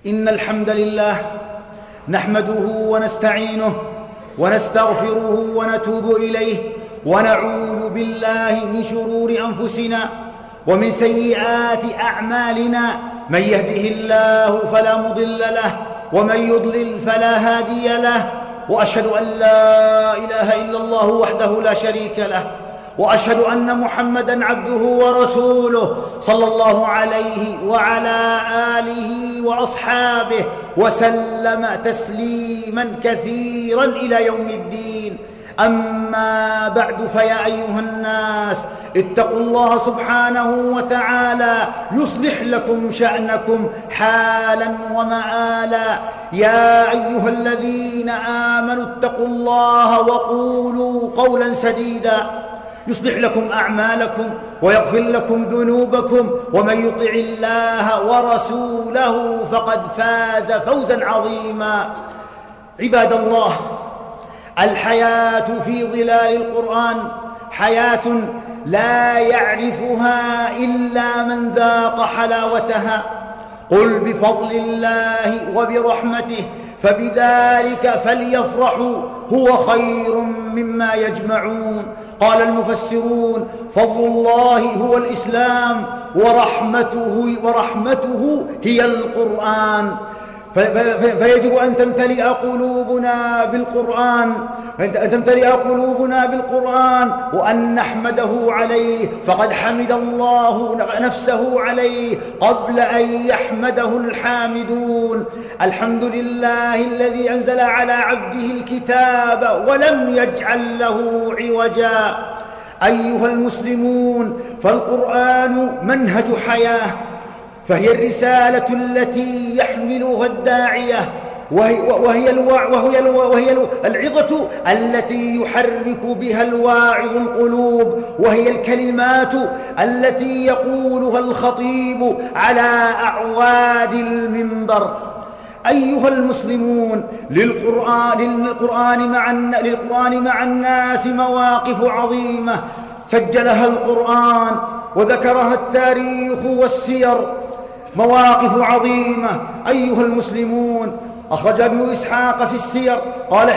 إن الحمد لله نحمده ونستعينه ونستغفره ونتوب إليه ونعوذ بالله من شرور أنفسنا ومن سيئات أعمالنا. من يهده الله فلا مضل له ومن يضلل فلا هادي له، وأشهد أن لا إله إلا الله وحده لا شريك له، وأشهد أن محمدًا عبده ورسوله صلى الله عليه وعلى آله وأصحابه وسلم تسليمًا كثيرًا إلى يوم الدين. أما بعد، فيا أيها الناس اتقوا الله سبحانه وتعالى يصلح لكم شأنكم حالا ومآلا. يا أيها الذين آمنوا اتقوا الله وقولوا قولا سديدا يصلح لكم أعمالكم ويغفر لكم ذنوبكم، ومن يطع الله ورسوله فقد فاز فوزا عظيما. عباد الله، الحياة في ظلال القرآن حياة لا يعرفها إلا من ذاق حلاوتها. قل بفضل الله وبرحمته فبذلك فليفرحوا هو خير مما يجمعون. قال المفسرون: فضل الله هو الإسلام ورحمته هي القرآن. فيجب أن تمتلئ قلوبنا بالقرآن، وأن نحمده عليه، فقد حمد الله نفسه عليه قبل أن يحمده الحامدون. الحمد لله الذي أنزل على عبده الكتاب ولم يجعل له عوجا. أيها المسلمون، فالقرآن منهج حياة، فهي الرسالة التي يحملها الداعية، وهي العظة التي يحرك بها الواعظ القلوب، وهي الكلمات التي يقولها الخطيب على أعواد المنبر. أيها المسلمون، للقرآن مع الناس مواقف عظيمة سجلها القرآن وذكرها التاريخ والسير، مواقف عظيمة. أيها المسلمون، أخرج ابن إسحاق في السير قال: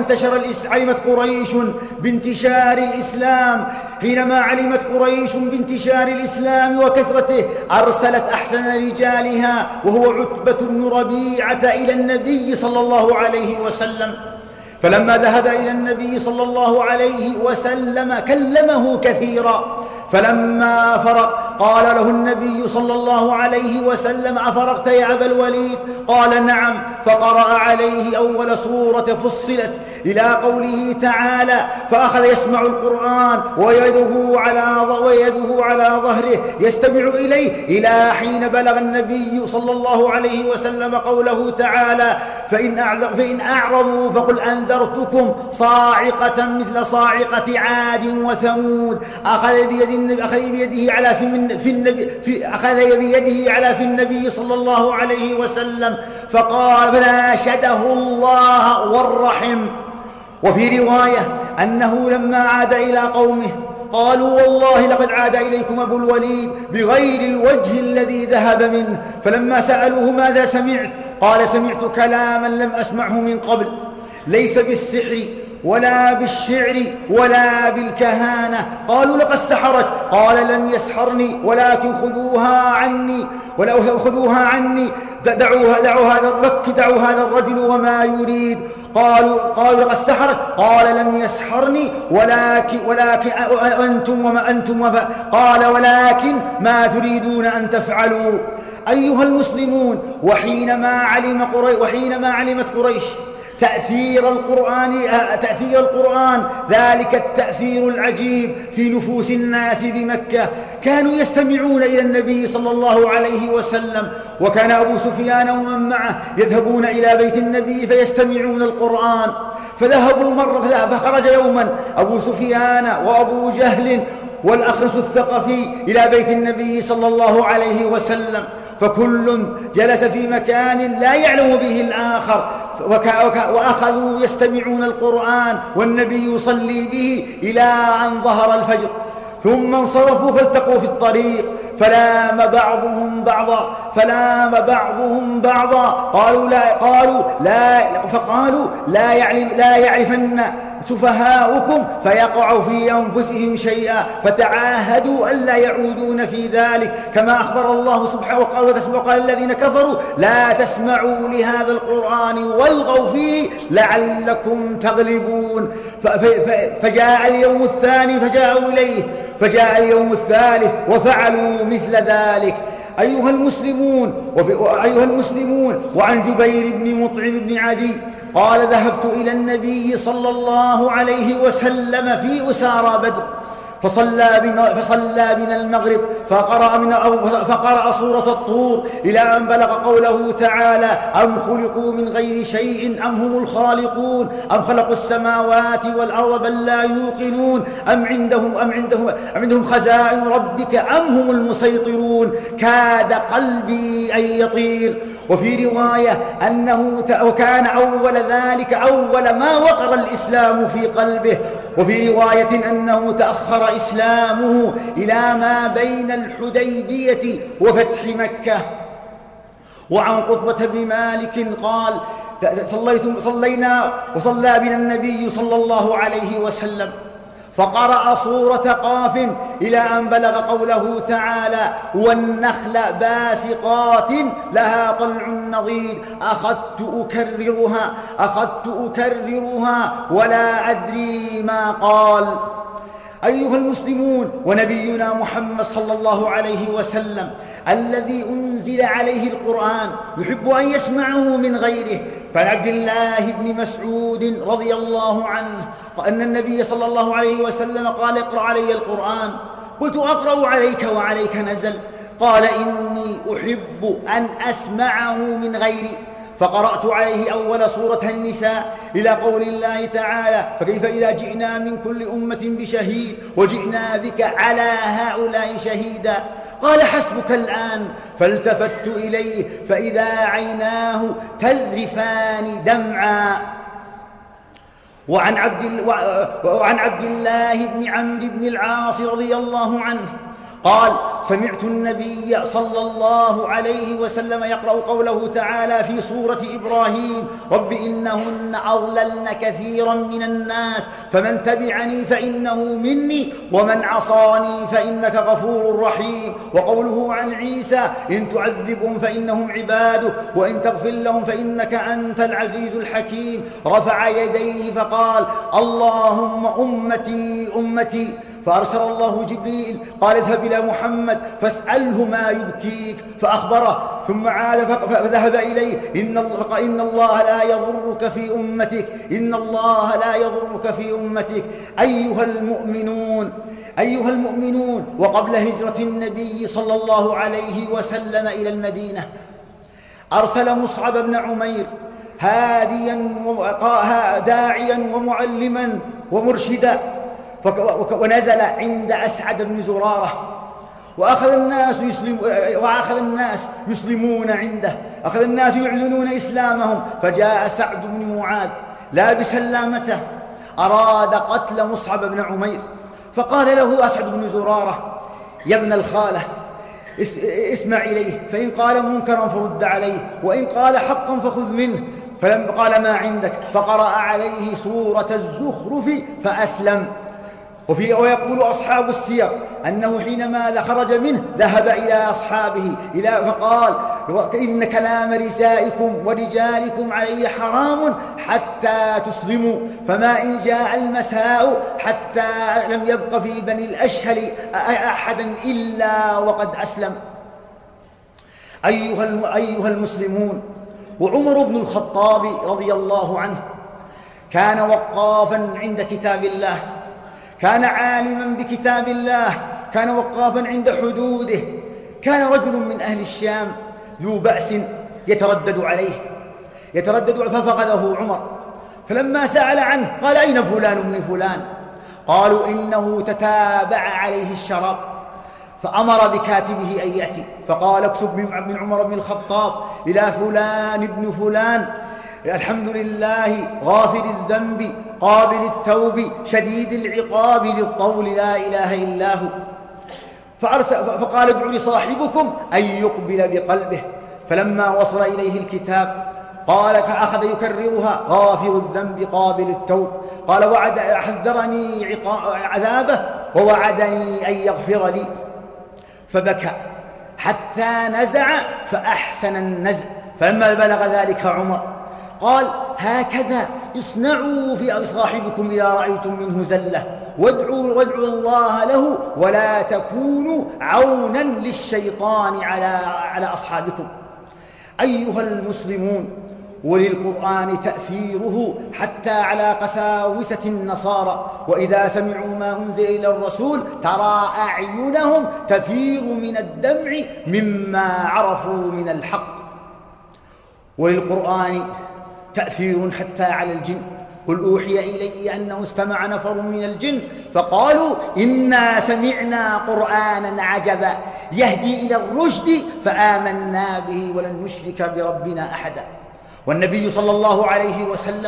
حينما علمت قريش بانتشار الإسلام وكثرته أرسلت أحسن رجالها وهو عتبة بن ربيعة إلى النبي صلى الله عليه وسلم. فلما ذهب إلى النبي صلى الله عليه وسلم كلمه كثيرا، فلما فرغ قال له النبي صلى الله عليه وسلم: أفرغت يا أبا الوليد؟ قال: نعم. فقرأ عليه أول سورة فصلت إلى قوله تعالى: فأخذ يسمع القرآن ويده على ظهره يستمع إليه، إلى حين بلغ النبي صلى الله عليه وسلم قوله تعالى: فإن أعرضوا فقل أنذرتكم صاعقة مثل صاعقة عاد وثمود. أخذ بيده على في النبي صلى الله عليه وسلم فقال: فناشده الله والرحم. وفي رواية أنه لما عاد إلى قومه قالوا: والله لقد عاد إليكم أبو الوليد بغير الوجه الذي ذهب منه. فلما سألوه: ماذا سمعت؟ قال: سمعت كلاما لم أسمعه من قبل، ليس بالسحر ولا بالشعر ولا بالكهانة. قالوا: لقد سحرك. قال: لم يسحرني، ولكن خذوها عني، دعوا هذا الرجل وما يريد. قالوا: لقد سحرك. قال: لم يسحرني، ولكن أنتم قال: ولكن ما تريدون أن تفعلوا. أيها المسلمون، وحينما علمت قريش تأثير القرآن ذلك التأثير العجيب في نفوس الناس بمكة، كانوا يستمعون إلى النبي صلى الله عليه وسلم. وكان أبو سفيان ومن معه يذهبون إلى بيت النبي فيستمعون القرآن. فخرج يوما أبو سفيان وأبو جهل والأخرس الثقفي إلى بيت النبي صلى الله عليه وسلم، فكل جلس في مكان لا يعلم به الآخر، وأخذوا يستمعون القرآن والنبي يصلي به إلى أن ظهر الفجر. ثم انصرفوا فالتقوا في الطريق فلام بعضهم بعضا فقالوا لا يعرفن سفهاؤكم فيقع في أنفسهم شيئا فتعاهدوا ألا يعودون في ذلك كما أخبر الله سبحانه وقال الذين كفروا لا تسمعوا لهذا القرآن والغوا فيه لعلكم تغلبون. فجاء اليوم الثاني فجاءوا إليه، فجاء اليوم الثالث وفعلوا مثل ذلك. أيها المسلمون وعن جبير بن مطعم بن عدي قال ذهبت إلى النبي صلى الله عليه وسلم في أسارى بدر فصلى بنا المغرب فقرأ سورة الطور إلى أن بلغ قوله تعالى أم خلقوا من غير شيء أم هم الخالقون أم خلقوا السماوات والأرض بل لا يوقنون أم عندهم خزائن ربك أم هم المسيطرون. كاد قلبي أن يطير. وفي رواية وكان أول ذلك أول ما وقر الإسلام في قلبه. وفي رواية أنه تأخر إسلامه إلى ما بين الحديبية وفتح مكة. وعن قطبة بن مالك قال وصلى بنا النبي صلى الله عليه وسلم فقرأ سورة قاف إلى أن بلغ قوله تعالى والنخل باسقات لها طلع نضيد أخذت أكررها ولا أدري ما قال. أيها المسلمون ونبينا محمد صلى الله عليه وسلم الذي أنزل عليه القرآن يحب أن يسمعه من غيره. فعن عبد الله بن مسعود رضي الله عنه أن النبي صلى الله عليه وسلم قال اقرأ علي القرآن. قلت أقرأ عليك وعليك نزل. قال إني أحب أن أسمعه من غيري. فقرأت عليه أول سورة النساء إلى قول الله تعالى فكيف إذا جئنا من كل أمة بشهيد وجئنا بك على هؤلاء شهيدا. قال حسبك الآن. فالتفت إليه فإذا عيناه تذرفان دمعا. وعن عبد الله بن عمرو بن العاص رضي الله عنه قال سمعت النبي صلى الله عليه وسلم يقرأ قوله تعالى في سورة إبراهيم رب إنهن أضللن كثيرا من الناس فمن تبعني فإنه مني ومن عصاني فإنك غفور رحيم. وقوله عن عيسى إن تعذبهم فإنهم عباده وإن تغفر لهم فإنك أنت العزيز الحكيم. رفع يديه فقال اللهم أمتي فأرسل الله جبريل قال اذهب إلى محمد فاسأله ما يبكيك فأخبره ثم عاد فذهب إليه إن الله لا يضرك في أمتك. أيها المؤمنون وقبل هجرة النبي صلى الله عليه وسلم إلى المدينة أرسل مصعب بن عمير هاديا داعيا ومعلما ومرشدا ونزل عند أسعد بن زرارة وأخذ الناس يسلمون عنده. أخذ الناس يعلنون إسلامهم. فجاء سعد بن معاذ لابسا لامته أراد قتل مصعب بن عمير. فقال له أسعد بن زرارة يا ابن الخالة اسمع إليه فإن قال منكرا فرد عليه وإن قال حقا فخذ منه. فلما قال ما عندك فقرأ عليه سورة الزخرف فأسلم. ويقول أصحاب السير أنه حينما خرج منه ذهب إلى أصحابه فقال إن كلام نسائكم ورجالكم علي حرام حتى تسلموا فما إن جاء المساء حتى لم يبق في بني الأشهل أحدا إلا وقد أسلم. أيها المسلمون وعمر بن الخطاب رضي الله عنه كان وقافا عند كتاب الله، كان عالما بكتاب الله، كان وقافا عند حدوده. كان رجل من أهل الشام ذو بأس يتردد عليه ففقده عمر. فلما سأل عنه قال أين فلان ابن فلان؟ قالوا إنه تتابع عليه الشراب. فأمر بكاتبه أن يأتي فقال اكتب من عمر بن الخطاب إلى فلان ابن فلان الحمد لله غافر الذنب قابل التوب شديد العقاب ذي الطول لا إله إلا هو. فقال ادعوا لصاحبكم أن يقبل بقلبه. فلما وصل إليه الكتاب قال فأخذ يكررها: غافر الذنب قابل التوب. قال حذرني عذابه ووعدني أن يغفر لي. فبكى حتى نزع فأحسن النزع. فلما بلغ ذلك عمر قال: هكذا اصنعوا في صاحبكم إذا رأيتم منه زلة، وادعوا الله له ولا تكونوا عونا للشيطان على أصحابكم. أيها المسلمون، وللقرآن تأثيره حتى على قساوسة النصارى، وإذا سمعوا ما أنزل إلى الرسول ترى أعينهم تفيض من الدمع مما عرفوا من الحق. وللقرآن تأثير حتى على الجن. قل أوحي إلي أنه استمع نفر من الجن فقالوا إنا سمعنا قرآنا عجبا يهدي إلى الرشد فآمنا به ولن نشرك بربنا أحدا. والنبي صلى الله عليه وسلم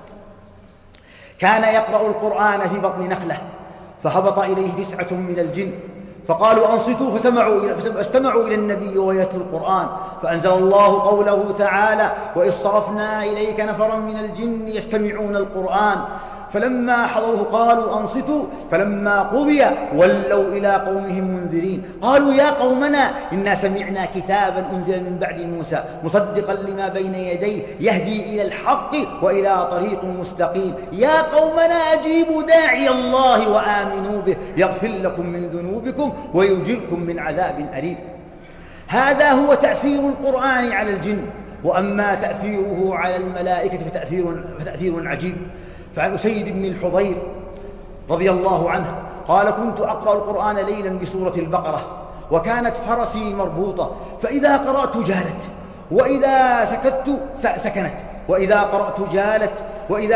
كان يقرأ القرآن في بطن نخلة، فهبط إليه 9 من الجن فقالوا أنصتوا، فاستمعوا إلى النبي ويتلو القرآن، فأنزل الله قوله تعالى: وإذ صرفنا إليك نفرا من الجن يستمعون القرآن فلما حضروه قالوا أنصتوا، فلما قضي ولوا إلى قومهم منذرين قالوا يا قومنا إنا سمعنا كتابا أنزل من بعد موسى مصدقا لما بين يديه يهدي إلى الحق وإلى طريق مستقيم يا قومنا أجيبوا داعي الله وآمنوا به يغفر لكم من ذنوبكم ويجركم من عذاب أليم. هذا هو تأثير القرآن على الجن. وأما تأثيره على الملائكة فتأثير عجيب. فعن أسيد بن الحضير رضي الله عنه قال: كنت أقرأ القرآن ليلا بسورة البقرة وكانت فرسي مربوطة، فإذا قرأت جالت وإذا سكت سكنت، وإذا قرأت جالت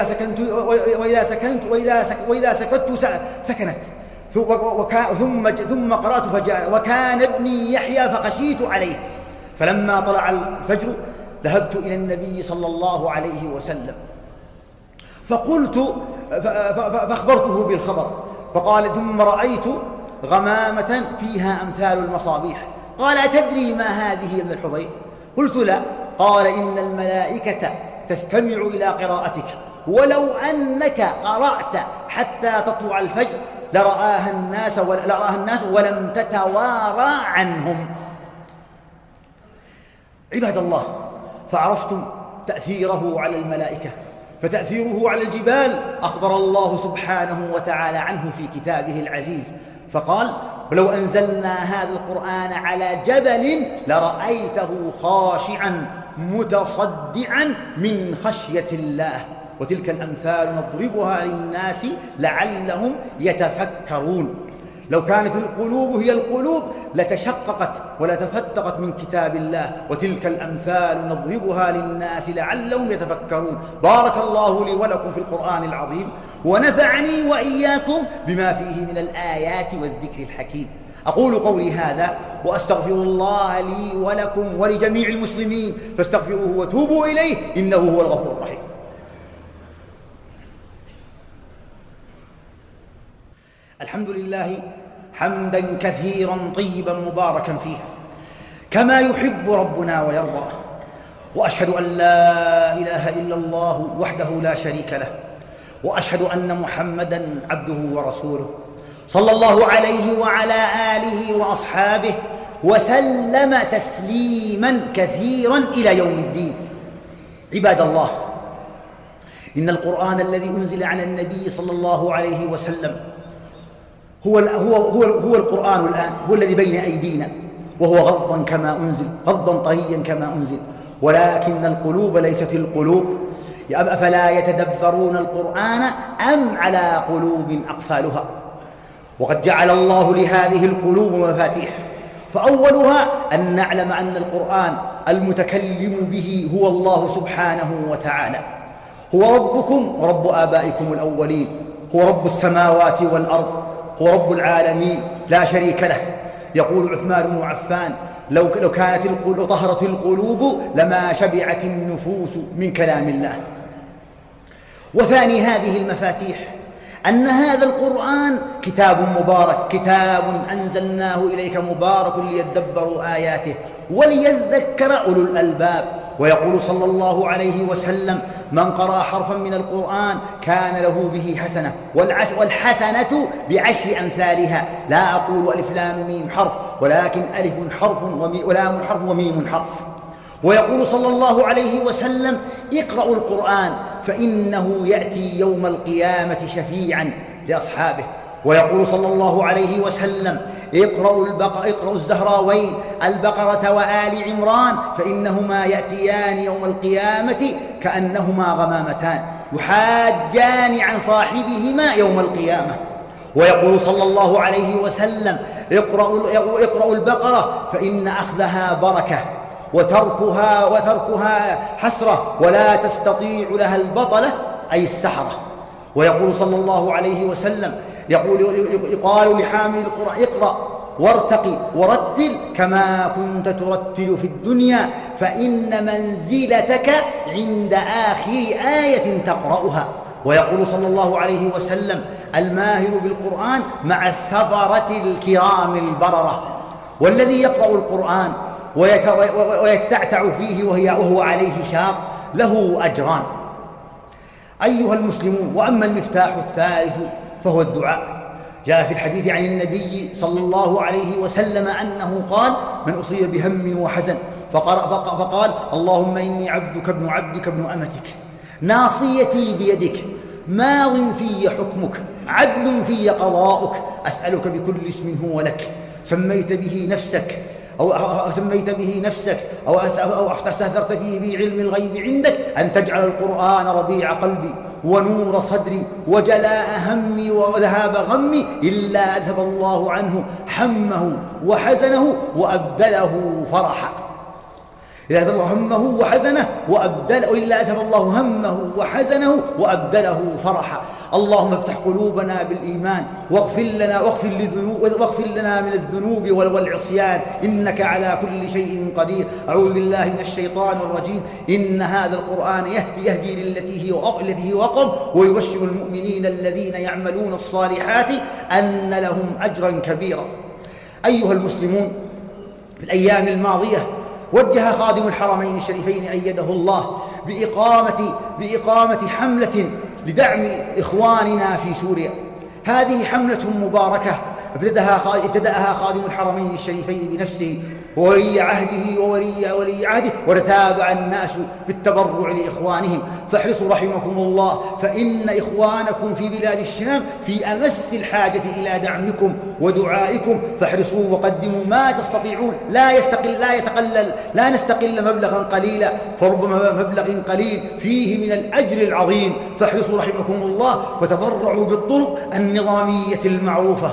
وإذا سكت سكنت، ثم قرأت فجاء وكان ابني يحيى فخشيت عليه. فلما طلع الفجر ذهبت إلى النبي صلى الله عليه وسلم فأخبرته بالخبر، فقال: ثم رأيت غمامة فيها أمثال المصابيح. قال: أتدري ما هذه يا ابن الحضير؟ قلت: لا. قال: إن الملائكة تستمع إلى قراءتك، ولو أنك قرأت حتى تطلع الفجر لرآها الناس ولم تتوارى عنهم. عباد الله، فعرفتم تأثيره على الملائكة، فتأثيره على الجبال أخبر الله سبحانه وتعالى عنه في كتابه العزيز فقال: ولو أنزلنا هذا القرآن على جبل لرأيته خاشعا متصدعا من خشية الله. وتلك الأمثال نضربها للناس لعلهم يتفكرون. لو كانت القلوب هي القلوب لتشققت ولتفتقت من كتاب الله. وتلك الأمثال نضربها للناس لعلهم يتفكرون. بارك الله لي ولكم في القرآن العظيم، ونفعني وإياكم بما فيه من الآيات والذكر الحكيم. أقول قولي هذا وأستغفر الله لي ولكم ولجميع المسلمين، فاستغفروه وتوبوا إليه إنه هو الغفور الرحيم. الحمد لله حمدا كثيرا طيبا مباركا فيه كما يحب ربنا ويرضى، وأشهد أن لا إله إلا الله وحده لا شريك له، وأشهد أن محمدا عبده ورسوله صلى الله عليه وعلى آله وأصحابه وسلم تسليما كثيرا إلى يوم الدين. عباد الله، إن القرآن الذي أنزل على النبي صلى الله عليه وسلم هو القرآن الآن، هو الذي بين أيدينا، وهو غضا كما أنزل، غضا طريا كما أنزل، ولكن القلوب ليست القلوب. أفلا يتدبرون القرآن أم على قلوب أقفالها؟ وقد جعل الله لهذه القلوب مفاتيح، فأولها أن نعلم أن القرآن المتكلم به هو الله سبحانه وتعالى، هو ربكم ورب آبائكم الأولين، هو رب السماوات والأرض، هو رب العالمين لا شريك له. يقول عثمان بن عفان: لو طهرت القلوب لما شبعت النفوس من كلام الله. وثاني هذه المفاتيح أن هذا القرآن كتاب مبارك، كتاب أنزلناه إليك مبارك ليدبروا آياته وليذكر أولو الألباب. ويقول صلى الله عليه وسلم: من قرأ حرفا من القرآن كان له به حسنة، والحسنة بعشر أمثالها. لا أقول ألف لام ميم حرف، ولكن ألف حرف ولام حرف وميم حرف. ويقول صلى الله عليه وسلم: اقرأوا القرآن فإنه يأتي يوم القيامة شفيعا لأصحابه. ويقول صلى الله عليه وسلم: اقرأوا الزهراوين البقرة وآل عمران فإنهما يأتيان يوم القيامة كأنهما غمامتان يحاجان عن صاحبهما يوم القيامة. ويقول صلى الله عليه وسلم: اقرأوا البقرة فإن أخذها بركة وتركها حسرة ولا تستطيع لها البطلة، أي السحرة. ويقول صلى الله عليه وسلم: يقال لحامل القرآن: اقرأ وارتقي ورتل كما كنت ترتل في الدنيا فإن منزلتك عند آخر آية تقرأها. ويقول صلى الله عليه وسلم: الماهر بالقرآن مع السفرة الكرام البررة. والذي يقرأ القرآن ويتتعتع فيه وهو عليه شاق له أجران. أيها المسلمون، وأما المفتاح الثالث فهو الدعاء. جاء في الحديث عن النبي صلى الله عليه وسلم أنه قال: من أصيب بهم وحزن فقال: اللهم إني عبدك ابن عبدك ابن أمتك ناصيتي بيدك ماض في حكمك عدل في قضاؤك أسألك بكل اسم هو لك سميت به نفسك أو استأثرت به بعلم الغيب عندك أن تجعل القرآن ربيع قلبي ونور صدري وجلاء همي وذهاب غمي إلا أذهب الله عنه حمه وحزنه وأبدله فرحا. إلا أذهب الله همه وحزنه إلا أذهب الله همه وحزنه وأبدله فرحا. اللهم افتح قلوبنا بالإيمان واغفر لنا من الذنوب والعصيان إنك على كل شيء قدير. أعوذ بالله من الشيطان الرجيم. إن هذا القرآن يهدي للتي هي أقوم ويبشر المؤمنين الذين يعملون الصالحات أن لهم أجرا كبيرا. أيها المسلمون، في الأيام الماضية وجه خادم الحرمين الشريفين أيده الله بإقامة حملة لدعم إخواننا في سوريا. هذه حملة مباركة ابتدأها خادم الحرمين الشريفين بنفسه وولي عهده وتتابع الناس بالتبرع لإخوانهم. فاحرصوا رحمكم الله فإن إخوانكم في بلاد الشام في أمس الحاجة إلى دعمكم ودعائكم. فاحرصوا وقدموا ما تستطيعون. لا نستقل مبلغا قليلا، فربما مبلغ قليل فيه من الأجر العظيم. فاحرصوا رحمكم الله وتبرعوا بالطرق النظامية المعروفة.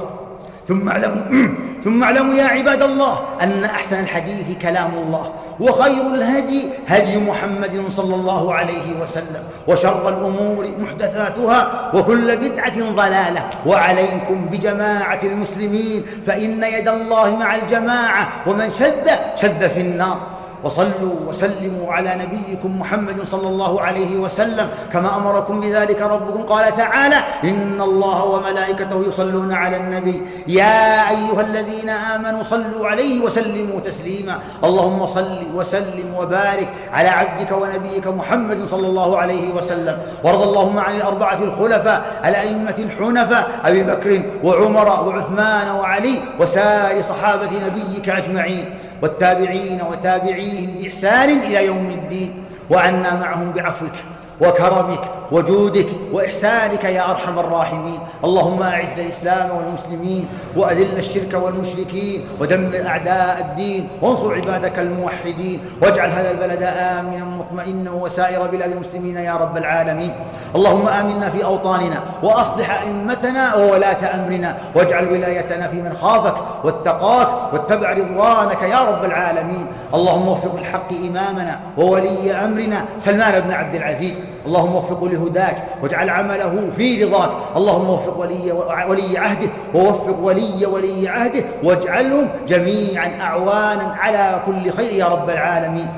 ثم اعلموا يا عباد الله أن أحسن الحديث كلام الله، وخير الهدي هدي محمد صلى الله عليه وسلم، وشر الأمور محدثاتها وكل بدعة ضلالة. وعليكم بجماعة المسلمين فإن يد الله مع الجماعة، ومن شذ في النار. وصلوا وسلموا على نبيكم محمد صلى الله عليه وسلم كما أمركم بذلك ربكم. قال تعالى: إن الله وملائكته يصلون على النبي يا أيها الذين آمنوا صلوا عليه وسلموا تسليما. اللهم صل وسلم وبارك على عبدك ونبيك محمد صلى الله عليه وسلم. وارض اللهم عن الأربعة الخلفاء الأئمة الحنفاء أبي بكر وعمر وعثمان وعلي وسائر صحابة نبيك أجمعين، والتابعين وتابعيهم بإحسان إلى يوم الدين، وعنا معهم بعفوك وكرمك وجودك وإحسانك يا أرحم الراحمين. اللهم أعز الإسلام والمسلمين وأذل الشرك والمشركين ودمر أعداء الدين وانصر عبادك الموحدين، واجعل هذا البلد آمنا مطمئنا وسائر بلاد المسلمين يا رب العالمين. اللهم آمنا في أوطاننا وأصلح أئمتنا وولاة أمرنا، واجعل ولايتنا في من خافك واتقاك واتبع رضوانك يا رب العالمين. اللهم وفق الحق إمامنا وولي أمرنا سلمان بن عبد العزيز، اللهم وفقه لهداك واجعل عمله في رضاك. اللهم وفق ولي عهده ووفق ولي عهده واجعلهم جميعا أعوانا على كل خير يا رب العالمين.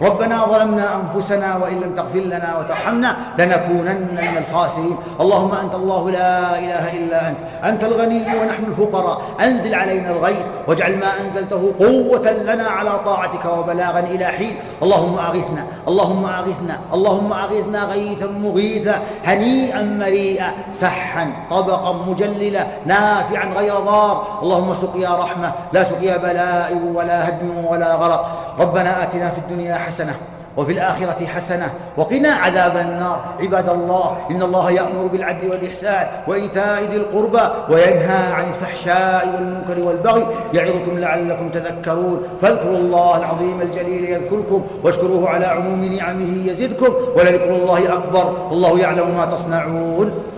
ربنا ظلمنا أنفسنا وإن لم تغفر لنا وترحمنا لنكونن من الخاسرين. اللهم أنت الله لا إله إلا أنت الغني ونحن الفقراء، أنزل علينا الغيث واجعل ما أنزلته قوة لنا على طاعتك وبلاغا إلى حين. اللهم أغثنا اللهم أغثنا اللهم أغثنا غيثا مغيثا هنيئا مريئا سحا طبقا مجللا نافعا غير ضار. اللهم سقيا رحمة لا سقيا بلاء ولا هدم ولا غرق. ربنا آتنا في الدنيا حسنة وفي الآخرة حسنة وقنا عذاب النار. عباد الله، إن الله يأمر بالعدل والإحسان وإيتاء ذي القربى وينهى عن الفحشاء والمنكر والبغي يعظكم لعلكم تذكرون. فاذكروا الله العظيم الجليل يذكركم واشكروه على عموم نعمه يزدكم ولذكر الله أكبر والله يعلم ما تصنعون.